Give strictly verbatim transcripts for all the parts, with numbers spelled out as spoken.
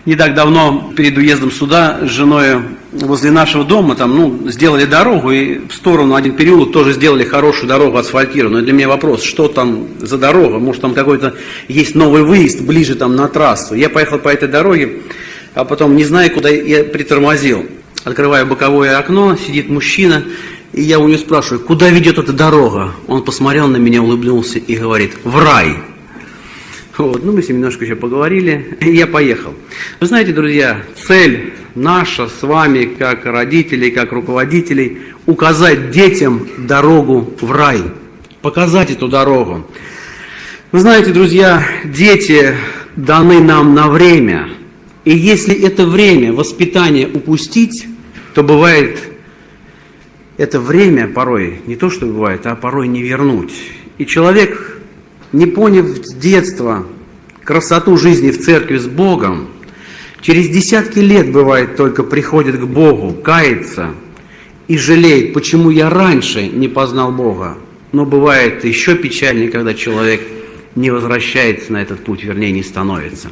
Не так давно, перед уездом сюда, с женой возле нашего дома там, ну, сделали дорогу, и в сторону один переулок тоже сделали хорошую дорогу асфальтированную. Для меня вопрос, что там за дорога? Может, там какой-то есть новый выезд ближе там на трассу. Я поехал по этой дороге, а потом, не зная, куда, я притормозил. Открываю боковое окно, сидит мужчина, и я у него спрашиваю, куда ведет эта дорога? Он посмотрел на меня, улыбнулся и говорит, в рай. Вот, ну, мы с ним немножко еще поговорили, и я поехал. Вы знаете, друзья, цель наша с вами, как родителей, как руководителей, указать детям дорогу в рай, показать эту дорогу. Вы знаете, друзья, дети даны нам на время, и если это время воспитания упустить, то бывает, это время порой, не то что бывает, а порой не вернуть. И человек, не поняв с детства красоту жизни в церкви с Богом, через десятки лет, бывает, только приходит к Богу, кается и жалеет, почему я раньше не познал Бога. Но бывает еще печальнее, когда человек не возвращается на этот путь, вернее, не становится.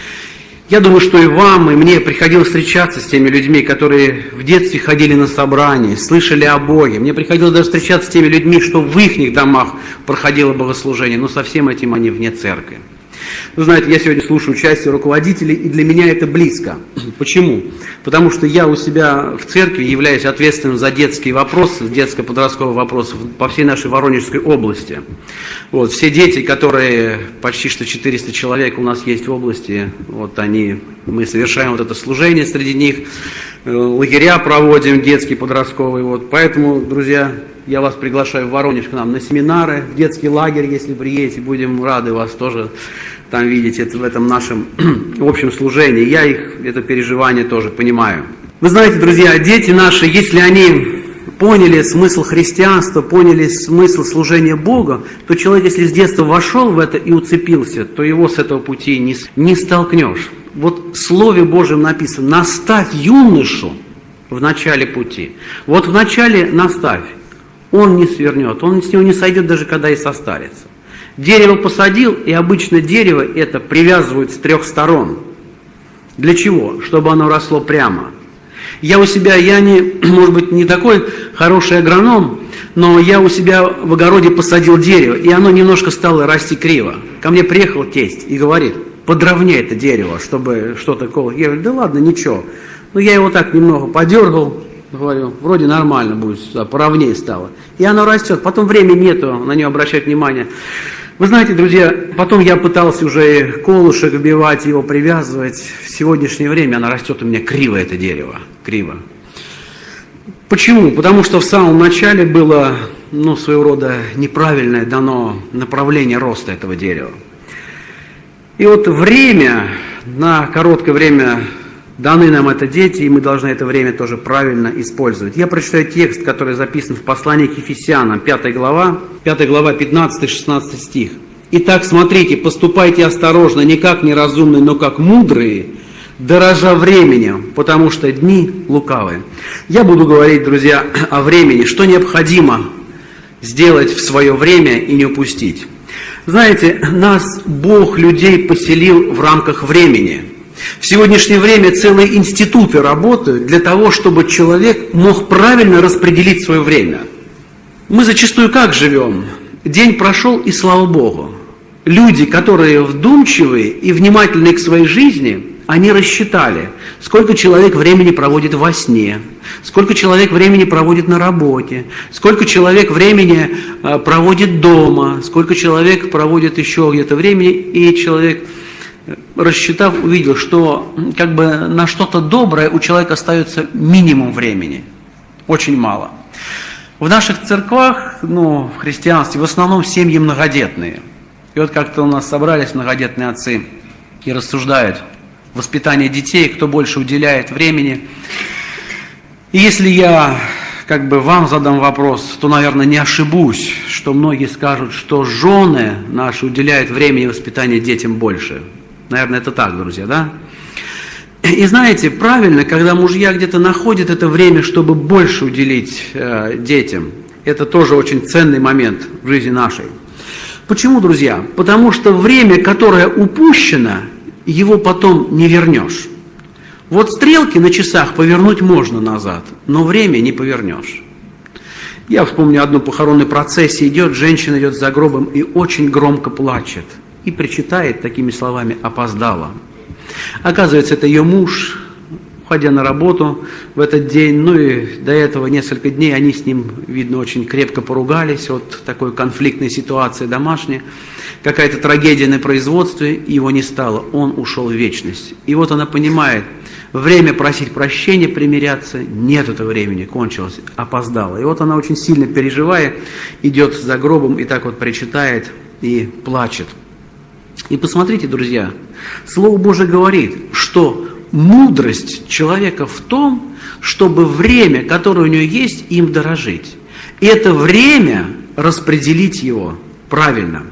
Я думаю, что и вам, и мне приходилось встречаться с теми людьми, которые в детстве ходили на собрания, слышали о Боге. Мне приходилось даже встречаться с теми людьми, что в их домах проходило богослужение, но со всем этим они вне церкви. Вы знаете, я сегодня слушаю участие руководителей, и для меня это близко. Почему? Потому что я у себя в церкви являюсь ответственным за детские вопросы, детско-подростковые вопросы по всей нашей Воронежской области. Вот, все дети, которые, почти что четыреста человек у нас есть в области, вот они, мы совершаем вот это служение среди них, лагеря проводим детские, подростковые. Вот. Поэтому, друзья, я вас приглашаю в Воронеж к нам на семинары, в детский лагерь, если приедете, будем рады вас тоже там видеть это, в этом нашем общем служении. Я их, это переживание тоже понимаю. Вы знаете, друзья, дети наши, если они поняли смысл христианства, поняли смысл служения Бога, то человек, если с детства вошел в это и уцепился, то его с этого пути не, не столкнешь. Вот в Слове Божьем написано, наставь юношу в начале пути. Вот в начале наставь, он не свернет, он с него не сойдет, даже когда и состарится. Дерево посадил, и обычно дерево это привязывают с трех сторон. Для чего? Чтобы оно росло прямо. Я у себя, я не, может быть, не такой хороший агроном, но я у себя в огороде посадил дерево, и оно немножко стало расти криво. Ко мне приехал тесть и говорит, подровняй это дерево, чтобы что-то такое. Я говорю, да ладно, ничего. Ну, я его так немного подергал, говорю, вроде нормально будет, поровнее стало. И оно растет, потом времени нету на нее обращать внимание. Вы знаете, друзья, потом я пытался уже колышек вбивать, его привязывать. В сегодняшнее время оно растет у меня криво, это дерево, криво. Почему? Потому что в самом начале было, ну, своего рода неправильное дано направление роста этого дерева. И вот время, на короткое время даны нам это дети, и мы должны это время тоже правильно использовать. Я прочитаю текст, который записан в послании к Ефесянам, пятая глава, пятая глава, пятнадцатый-шестнадцатый стих. «Итак, смотрите, поступайте осторожно, не как неразумные, но как мудрые, дорожа временем, потому что дни лукавые». Я буду говорить, друзья, о времени, что необходимо сделать в свое время и не упустить. Знаете, нас Бог, людей, поселил в рамках времени. В сегодняшнее время целые институты работают для того, чтобы человек мог правильно распределить свое время. Мы зачастую как живем? День прошел, и слава Богу. Люди, которые вдумчивые и внимательные к своей жизни, они рассчитали, сколько человек времени проводит во сне, сколько человек времени проводит на работе, сколько человек времени проводит дома, сколько человек проводит еще где-то времени, и человек, рассчитав, увидел, что как бы на что-то доброе у человека остается минимум времени, очень мало. В наших церквах, ну, в христианстве, в основном семьи многодетные. И вот как-то у нас собрались многодетные отцы и рассуждают воспитание детей, кто больше уделяет времени. И если я как бы вам задам вопрос, то, наверное, не ошибусь, что многие скажут, что жены наши уделяют времени воспитанию детям больше. Наверное, это так, друзья, да? И знаете, правильно, когда мужья где-то находят это время, чтобы больше уделить э, детям, это тоже очень ценный момент в жизни нашей. Почему, друзья? Потому что время, которое упущено, его потом не вернешь. Вот стрелки на часах повернуть можно назад, но время не повернешь. Я вспомню одну похоронную процессию, идет, женщина идет за гробом и очень громко плачет. И причитает такими словами: «опоздала». Оказывается, это ее муж, уходя на работу в этот день, ну и до этого несколько дней они с ним, видно, очень крепко поругались, вот такой конфликтной ситуации домашней, какая-то трагедия на производстве, его не стало, он ушел в вечность. И вот она понимает, время просить прощения, примиряться, нет этого времени, кончилось, опоздала. И вот она очень сильно переживая, идет за гробом и так вот причитает и плачет. И посмотрите, друзья, Слово Божие говорит, что мудрость человека в том, чтобы время, которое у него есть, им дорожить. И это время распределить его правильно.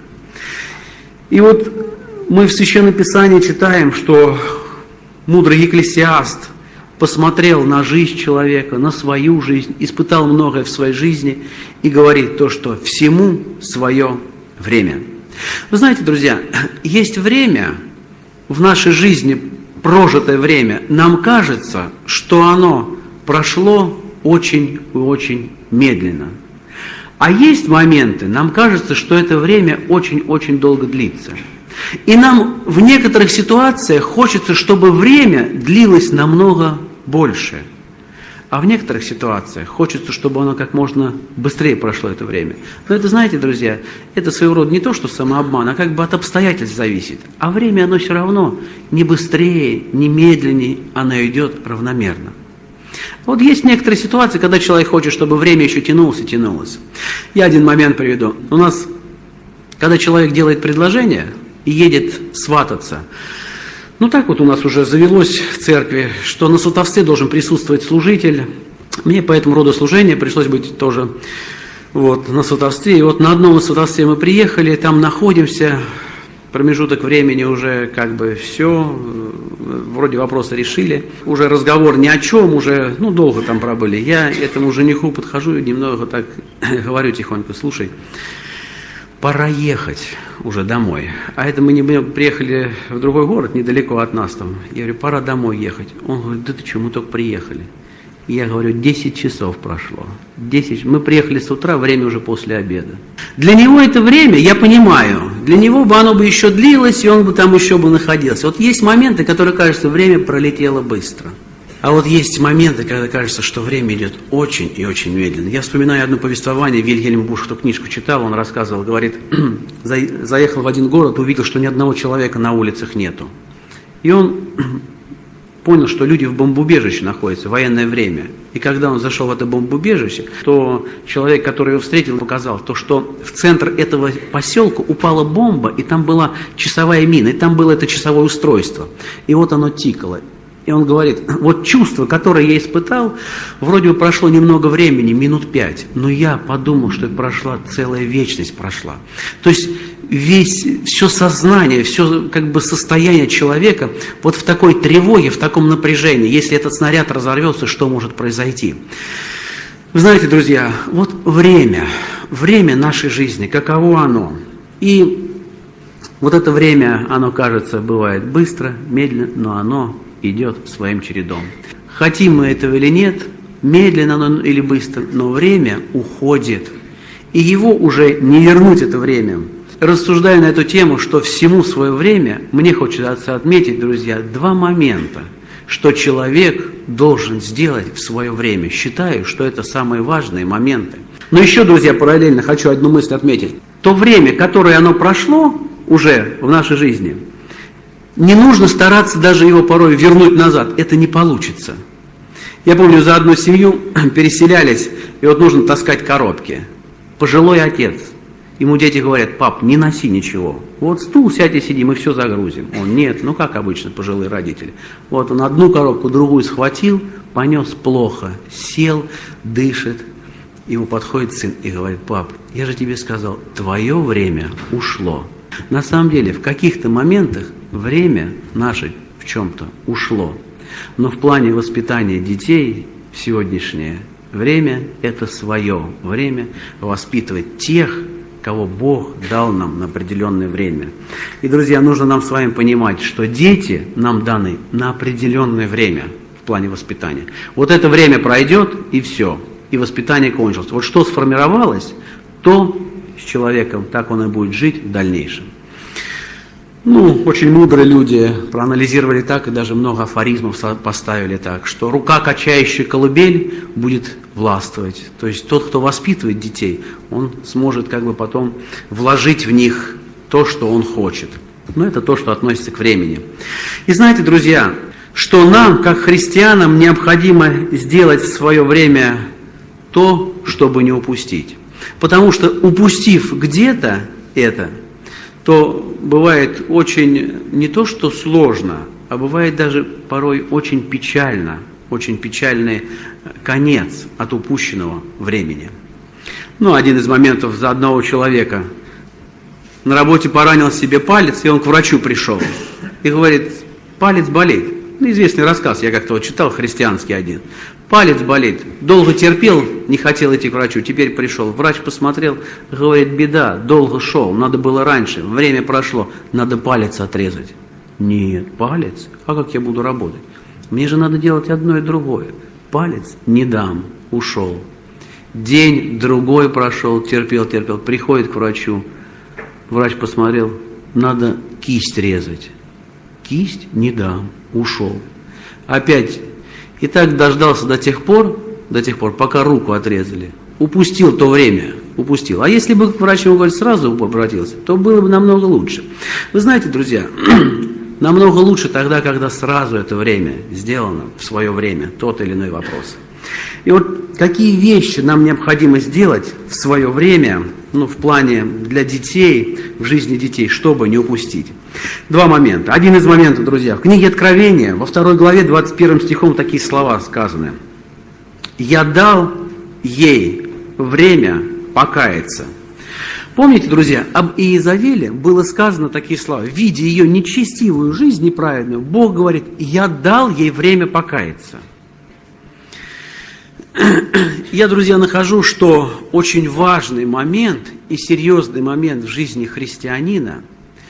И вот мы в Священном Писании читаем, что мудрый Екклесиаст посмотрел на жизнь человека, на свою жизнь, испытал многое в своей жизни и говорит то, что всему свое время. Вы знаете, друзья, есть время в нашей жизни, прожитое время, нам кажется, что оно прошло очень и очень медленно. А есть моменты, нам кажется, что это время очень-очень долго длится. И нам в некоторых ситуациях хочется, чтобы время длилось намного больше. А в некоторых ситуациях хочется, чтобы оно как можно быстрее прошло это время. Но это, знаете, друзья, это своего рода не то, что самообман, а как бы от обстоятельств зависит. А время, оно все равно не быстрее, не медленнее, оно идет равномерно. Вот есть некоторые ситуации, когда человек хочет, чтобы время еще тянулось и тянулось. Я один момент приведу. У нас, когда человек делает предложение и едет свататься, ну так вот у нас уже завелось в церкви, что на сватовстве должен присутствовать служитель. Мне по этому роду служения пришлось быть тоже вот, на сватовстве. И вот на одном сватовстве мы приехали, там находимся, промежуток времени уже как бы все, вроде вопросы решили. Уже разговор ни о чем, уже ну, долго там пробыли. Я этому жениху подхожу и немного так говорю тихонько: слушай, пора ехать уже домой. А это мы не приехали в другой город, недалеко от нас там. Я говорю: пора домой ехать. Он говорит: да ты что, мы только приехали. И я говорю: десять часов прошло. десять. Мы приехали с утра, время уже после обеда. Для него это время, я понимаю, для него бы оно бы еще длилось, и он бы там еще бы находился. Вот есть моменты, которые кажется, время пролетело быстро. А вот есть моменты, когда кажется, что время идет очень и очень медленно. Я вспоминаю одно повествование, Вильгельм Буш, кто книжку читал, он рассказывал, говорит, заехал в один город, увидел, что ни одного человека на улицах нету. И он понял, что люди в бомбоубежище находятся в военное время. И когда он зашел в это бомбоубежище, то человек, который его встретил, показал, то, что в центр этого поселка упала бомба, и там была часовая мина, и там было это часовое устройство. И вот оно тикало. И он говорит: вот чувство, которое я испытал, вроде бы прошло немного времени, минут пять, но я подумал, что это прошла целая вечность прошла. То есть весь, все сознание, все как бы состояние человека вот в такой тревоге, в таком напряжении. Если этот снаряд разорвется, что может произойти? Вы знаете, друзья, вот время, время нашей жизни, каково оно? И вот это время, оно, кажется, бывает быстро, медленно, но оно идет своим чередом. Хотим мы этого или нет, медленно оно или быстро, но время уходит. И его уже не вернуть, это время. Рассуждая на эту тему, что всему свое время, мне хочется отметить, друзья, два момента, что человек должен сделать в свое время. Считаю, что это самые важные моменты. Но еще, друзья, параллельно хочу одну мысль отметить. То время, которое оно прошло уже в нашей жизни, не нужно стараться даже его порой вернуть назад. Это не получится. Я помню, за одну семью переселялись, и вот нужно таскать коробки. Пожилой отец. Ему дети говорят: пап, не носи ничего. Вот стул, сядь и сиди, мы все загрузим. Он: нет, ну как обычно пожилые родители. Вот он одну коробку, другую схватил, понес плохо, сел, дышит. Ему подходит сын и говорит: пап, я же тебе сказал, твое время ушло. На самом деле, в каких-то моментах время наше в чем-то ушло. Но в плане воспитания детей сегодняшнее время – это свое время воспитывать тех, кого Бог дал нам на определенное время. И, друзья, нужно нам с вами понимать, что дети нам даны на определенное время в плане воспитания. Вот это время пройдет, и все, и воспитание кончилось. Вот что сформировалось, то с человеком, так он и будет жить в дальнейшем. Ну, очень мудрые люди проанализировали так, и даже много афоризмов поставили так, что рука, качающая колыбель, будет властвовать. То есть тот, кто воспитывает детей, он сможет как бы потом вложить в них то, что он хочет. Но это то, что относится к времени. И знаете, друзья, что нам, как христианам, необходимо сделать в свое время то, чтобы не упустить. Потому что, упустив где-то это, то бывает очень не то что сложно, а бывает даже порой очень печально, очень печальный конец от упущенного времени. Ну, один из моментов за одного человека. На работе поранил себе палец, и он к врачу пришел. И говорит, палец болит. Ну, известный рассказ, я как-то вот читал, христианский один. Палец болит. Долго терпел, не хотел идти к врачу, теперь пришел. Врач посмотрел, говорит, беда, долго шел, надо было раньше, время прошло, надо палец отрезать. Нет, палец? А как я буду работать? Мне же надо делать одно и другое. Палец не дам, ушел. День, другой прошел, терпел, терпел, приходит к врачу. Врач посмотрел, надо кисть резать. Кисть не дам, ушел. Опять. И так дождался до тех пор, до тех пор, пока руку отрезали. Упустил то время, упустил. А если бы к врачу, говорит, сразу обратился, то было бы намного лучше. Вы знаете, друзья, намного лучше тогда, когда сразу это время сделано, в свое время, тот или иной вопрос. И вот какие вещи нам необходимо сделать в свое время, ну, в плане для детей, в жизни детей, чтобы не упустить. Два момента. Один из моментов, друзья, в книге Откровения, во второй главе, двадцать первым стихом такие слова сказаны. «Я дал ей время покаяться». Помните, друзья, об Иезавеле было сказано такие слова. Видя ее нечестивую жизнь неправильную, Бог говорит, «Я дал ей время покаяться». Я, друзья, нахожу, что очень важный момент и серьезный момент в жизни христианина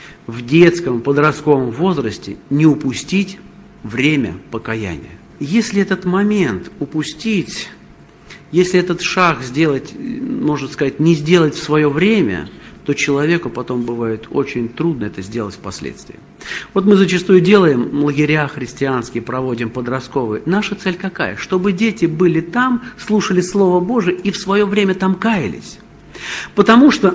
в детском, подростковом возрасте не упустить время покаяния. Если этот момент упустить, если этот шаг сделать, можно сказать, не сделать в свое время, то человеку потом бывает очень трудно это сделать впоследствии. Вот мы зачастую делаем лагеря христианские, проводим подростковые. Наша цель какая? Чтобы дети были там, слушали Слово Божие и в свое время там каялись. Потому что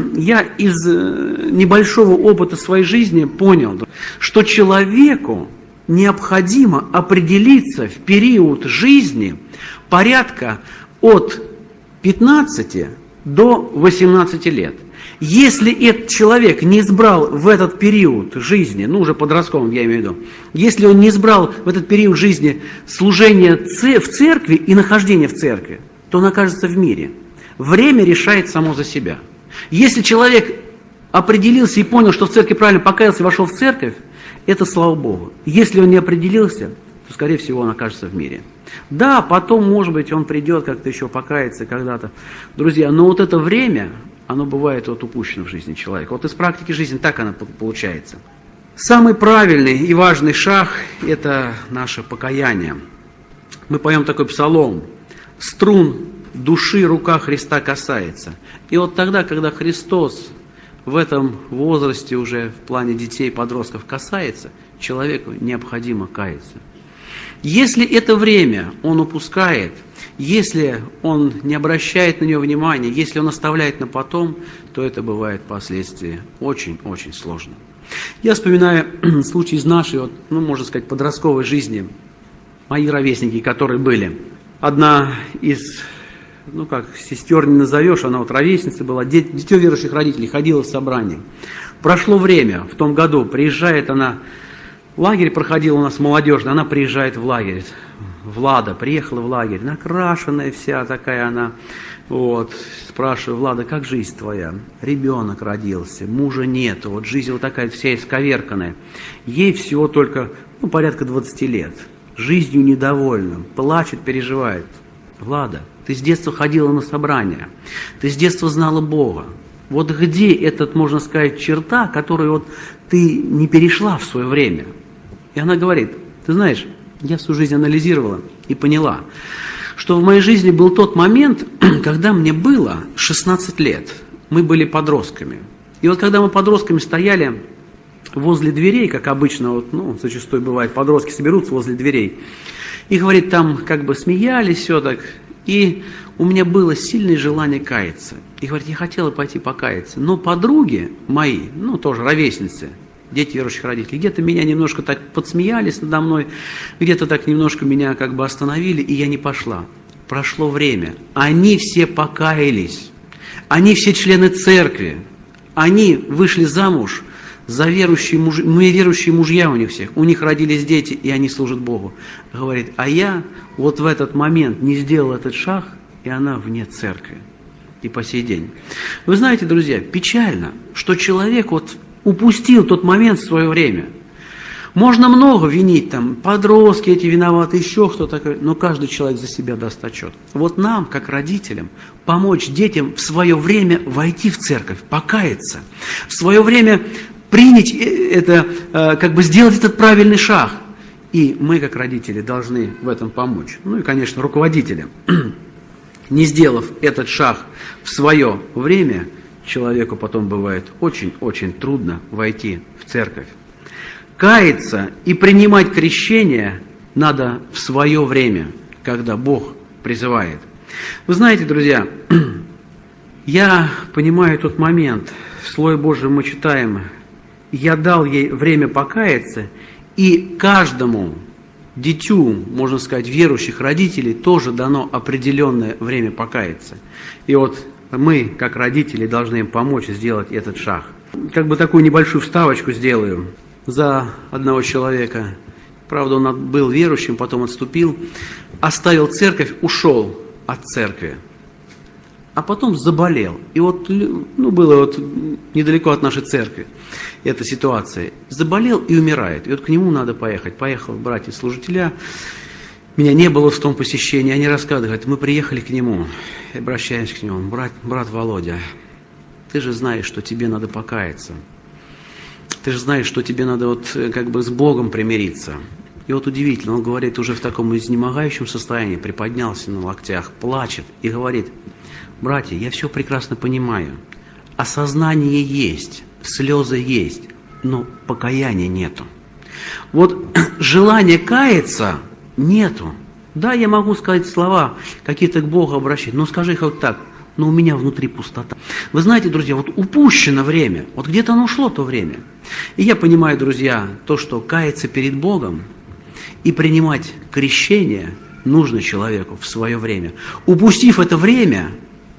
я из небольшого опыта своей жизни понял, что человеку необходимо определиться в период жизни порядка от пятнадцати до восемнадцати лет. Если этот человек не избрал в этот период жизни, ну уже подростковым я имею в виду, если он не избрал в этот период жизни служение в церкви и нахождение в церкви, то он окажется в мире. Время решает само за себя. Если человек определился и понял, что в церкви правильно покаялся и вошел в церковь, это слава Богу. Если он не определился, то, скорее всего, он окажется в мире. Да, потом, может быть, он придет как-то еще покаяться когда-то. Друзья, но вот это время, оно бывает вот упущено в жизни человека. Вот из практики жизни так оно получается. Самый правильный и важный шаг – это наше покаяние. Мы поем такой псалом. «Струн души рука Христа касается». И вот тогда, когда Христос в этом возрасте уже в плане детей, подростков касается, человеку необходимо каяться. Если это время он упускает, если он не обращает на него внимания, если он оставляет на потом, то это бывает впоследствии очень-очень сложно. Я вспоминаю случай из нашей, вот, ну, можно сказать, подростковой жизни, мои ровесники, которые были. Одна из, ну как, сестер не назовешь, она вот ровесница была, дитё верующих родителей, ходила в собрание. Прошло время, в том году приезжает она, лагерь проходил у нас молодежный, она приезжает в лагерь. Влада приехала в лагерь, накрашенная вся такая она. Вот, спрашиваю, Влада, как жизнь твоя? Ребенок родился, мужа нету, вот жизнь вот такая вся исковерканная. Ей всего только, ну, порядка двадцати лет. Жизнью недовольна, плачет, переживает. Влада, ты с детства ходила на собрания, ты с детства знала Бога. Вот где этот, можно сказать, черта, которую вот ты не перешла в свое время? И она говорит, ты знаешь, я всю жизнь анализировала и поняла, что в моей жизни был тот момент, когда мне было шестнадцать лет. Мы были подростками. И вот когда мы подростками стояли возле дверей, как обычно, вот, ну, зачастую бывает, подростки соберутся возле дверей, и, говорит, там как бы смеялись, все так, и у меня было сильное желание каяться. И, говорит, я хотела пойти покаяться, но подруги мои, ну, тоже ровесницы, дети верующих родителей, где-то меня немножко так подсмеялись надо мной, где-то так немножко меня как бы остановили, и я не пошла. Прошло время, они все покаялись, они все члены церкви, они вышли замуж за верующие мужья, ну и верующие мужья у них всех, у них родились дети, и они служат Богу. Говорит, а я вот в этот момент не сделал этот шаг, и она вне церкви. И по сей день. Вы знаете, друзья, печально, что человек вот упустил тот момент в свое время. Можно много винить, там, подростки эти виноваты, еще кто-то, но каждый человек за себя даст отчет. Вот нам, как родителям, помочь детям в свое время войти в церковь, покаяться, в свое время принять это, как бы сделать этот правильный шаг. И мы, как родители, должны в этом помочь. Ну и, конечно, руководители. Не сделав этот шаг в свое время, человеку потом бывает очень-очень трудно войти в церковь. Каяться и принимать крещение надо в свое время, когда Бог призывает. Вы знаете, друзья, я понимаю тот момент, в Слове Божьем мы читаем, я дал ей время покаяться, и каждому дитю, можно сказать, верующих родителей тоже дано определенное время покаяться. И вот мы, как родители, должны им помочь сделать этот шаг. Как бы такую небольшую вставочку сделаю за одного человека. Правда, он был верующим, потом отступил, оставил церковь, ушел от церкви, а потом заболел. И вот, ну, было вот недалеко от нашей церкви эта ситуация. Заболел и умирает. И вот к нему надо поехать. Поехал братья-служителя. Меня не было в том посещении. Они рассказывают, мы приехали к нему. И обращаемся к нему. Брат, брат Володя, ты же знаешь, что тебе надо покаяться. Ты же знаешь, что тебе надо вот как бы с Богом примириться. И вот удивительно, он говорит уже в таком изнемогающем состоянии, приподнялся на локтях, плачет и говорит, братья, я все прекрасно понимаю. Осознание есть, слезы есть, но покаяния нету. Вот желания каяться нету. Да, я могу сказать слова, какие-то к Богу обращать, но скажи хоть так, но у меня внутри пустота. Вы знаете, друзья, вот упущено время, вот где-то оно ушло то время. И я понимаю, друзья, то, что каяться перед Богом и принимать крещение нужно человеку в свое время. Упустив это время,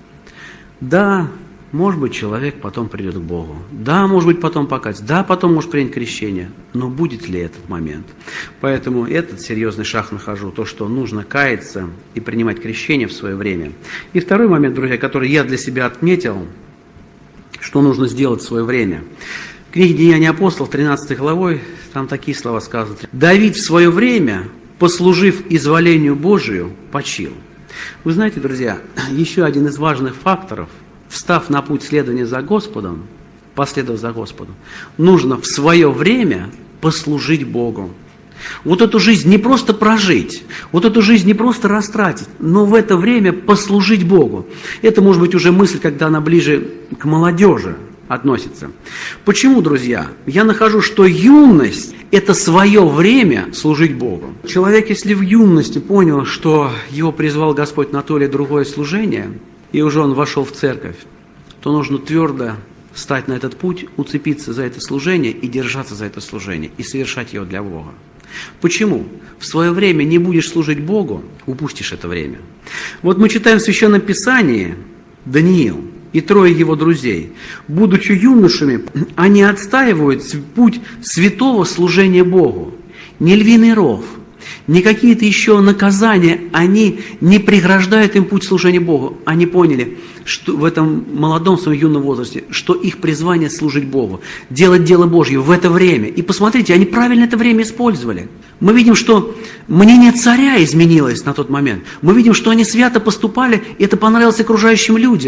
да, может быть, человек потом придет к Богу. Да, может быть, потом покаяться. Да, потом может принять крещение. Но будет ли этот момент? Поэтому этот серьезный шаг нахожу. То, что нужно каяться и принимать крещение в свое время. И второй момент, друзья, который я для себя отметил, что нужно сделать в свое время. В книге «Деяния апостолов», тринадцатой главой, там такие слова сказаны. «Давид в свое время, послужив изволению Божию, почил». Вы знаете, друзья, еще один из важных факторов, встав на путь следования за Господом, последовав за Господом, нужно в свое время послужить Богу. Вот эту жизнь не просто прожить, вот эту жизнь не просто растратить, но в это время послужить Богу. Это может быть уже мысль, когда она ближе к молодежи относится. Почему, друзья? Я нахожу, что юность – это свое время служить Богу. Человек, если в юности понял, что его призвал Господь на то или другое служение, и уже он вошел в церковь, то нужно твердо стать на этот путь, уцепиться за это служение и держаться за это служение, и совершать его для Бога. Почему? В свое время не будешь служить Богу, упустишь это время. Вот мы читаем в Священном Писании, Даниил и трое его друзей, будучи юношами, они отстаивают путь святого служения Богу. Не львиный ров, не какие-то еще наказания, они не преграждают им путь служения Богу. Они поняли, что в этом молодом своем юном возрасте, что их призвание служить Богу, делать дело Божье в это время. И посмотрите, они правильно это время использовали. Мы видим, что мнение царя изменилось на тот момент. Мы видим, что они свято поступали, и это понравилось окружающим людям.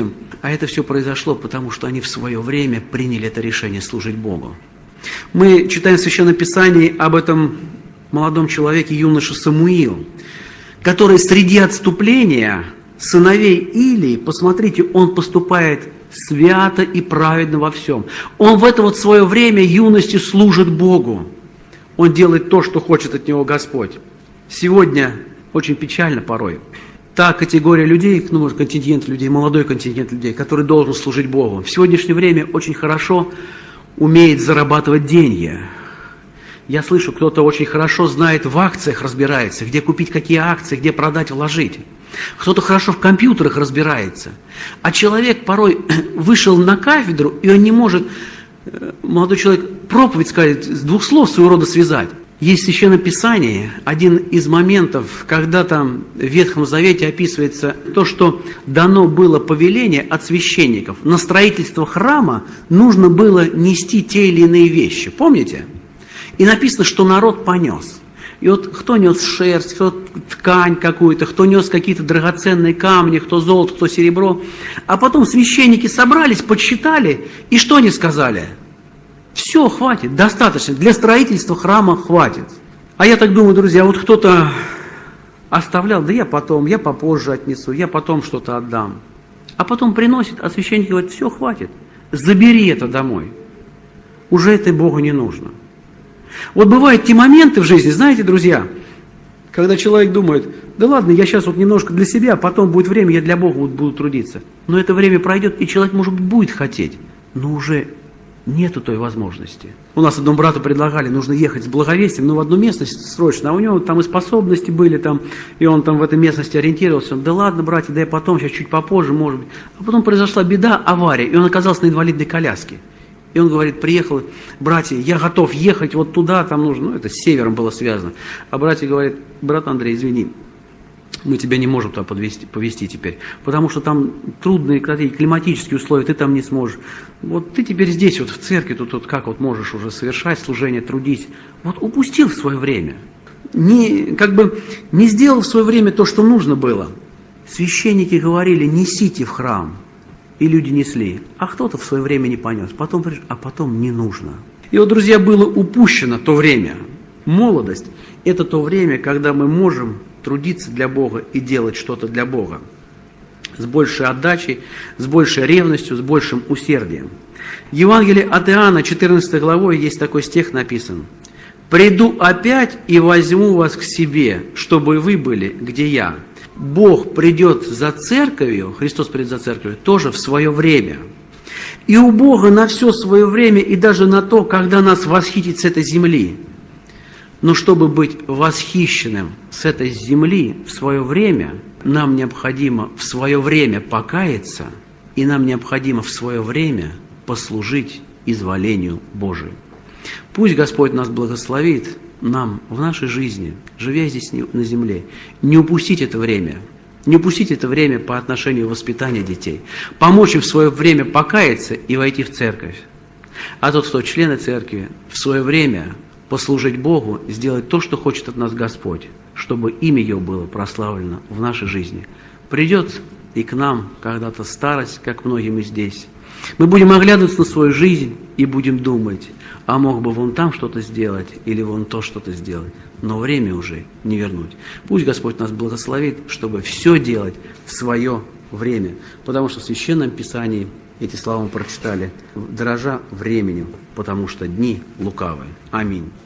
А это все произошло, потому что они в свое время приняли это решение служить Богу. Мы читаем в Священном Писании об этом молодом человеке, юноше Самуил, который среди отступления сыновей Илии, посмотрите, он поступает свято и праведно во всем. Он в это вот свое время юности служит Богу. Он делает то, что хочет от него Господь. Сегодня очень печально порой. Та категория людей, ну, может, контингент людей, молодой контингент людей, который должен служить Богу, в сегодняшнее время очень хорошо умеет зарабатывать деньги. Я слышу, кто-то очень хорошо знает, в акциях разбирается, где купить какие акции, где продать, вложить. Кто-то хорошо в компьютерах разбирается. А человек порой вышел на кафедру, и он не может, молодой человек, проповедь сказать, с двух слов своего рода связать. Есть в Священном Писании один из моментов, когда там в Ветхом Завете описывается то, что дано было повеление от священников. На строительство храма нужно было нести те или иные вещи. Помните? И написано, что народ понес. И вот кто нес шерсть, кто ткань какую-то, кто нес какие-то драгоценные камни, кто золото, кто серебро. А потом священники собрались, подсчитали, и что они сказали? Все, хватит, достаточно, для строительства храма хватит. А я так думаю, друзья, вот кто-то оставлял, да я потом, я попозже отнесу, я потом что-то отдам. А потом приносит, а священник говорит, все, хватит, забери это домой. Уже это Богу не нужно. Вот бывают те моменты в жизни, знаете, друзья, когда человек думает, да ладно, я сейчас вот немножко для себя, потом будет время, я для Бога буду трудиться. Но это время пройдет, и человек, может быть, будет хотеть, но уже нету той возможности. У нас одному брату предлагали, нужно ехать с благовестием, ну, в одну местность срочно, а у него там и способности были, там, и он там в этой местности ориентировался. Он, да ладно, братья, да я потом, сейчас чуть попозже, может быть. А потом произошла беда, авария, и он оказался на инвалидной коляске. И он говорит, приехал, братья, я готов ехать вот туда, там нужно, ну, это с севером было связано. А братья говорят, брат Андрей, извини, мы тебя не можем туда подвести, повезти теперь, потому что там трудные климатические условия, ты там не сможешь. Вот ты теперь здесь, вот в церкви, тут, тут как вот можешь уже совершать служение, трудись. Вот упустил в свое время, не, как бы не сделал в свое время то, что нужно было. Священники говорили, несите в храм. И люди несли, а кто-то в свое время не понес, потом, а потом не нужно. И вот, друзья, было упущено то время. Молодость – это то время, когда мы можем трудиться для Бога и делать что-то для Бога. С большей отдачей, с большей ревностью, с большим усердием. В Евангелии от Иоанна, четырнадцатой главой, есть такой стих написан. «Приду опять и возьму вас к себе, чтобы вы были, где я». Бог придет за церковью, Христос придет за церковью, тоже в свое время. И у Бога на все свое время, и даже на то, когда нас восхитить с этой земли. Но чтобы быть восхищенным с этой земли в свое время, нам необходимо в свое время покаяться, и нам необходимо в свое время послужить изволению Божию. Пусть Господь нас благословит, нам в нашей жизни, живя здесь на земле, не упустить это время, не упустить это время по отношению к воспитанию детей, помочь им в свое время покаяться и войти в церковь. А тот, кто члены церкви, в свое время послужить Богу, сделать то, что хочет от нас Господь, чтобы имя Его было прославлено в нашей жизни. Придет и к нам когда-то старость, как многим и здесь. Мы будем оглядываться на свою жизнь и будем думать, а мог бы вон там что-то сделать или вон то что-то сделать. Но время уже не вернуть. Пусть Господь нас благословит, чтобы все делать в свое время. Потому что в Священном Писании эти слова мы прочитали. Дорожа временем, потому что дни лукавые. Аминь.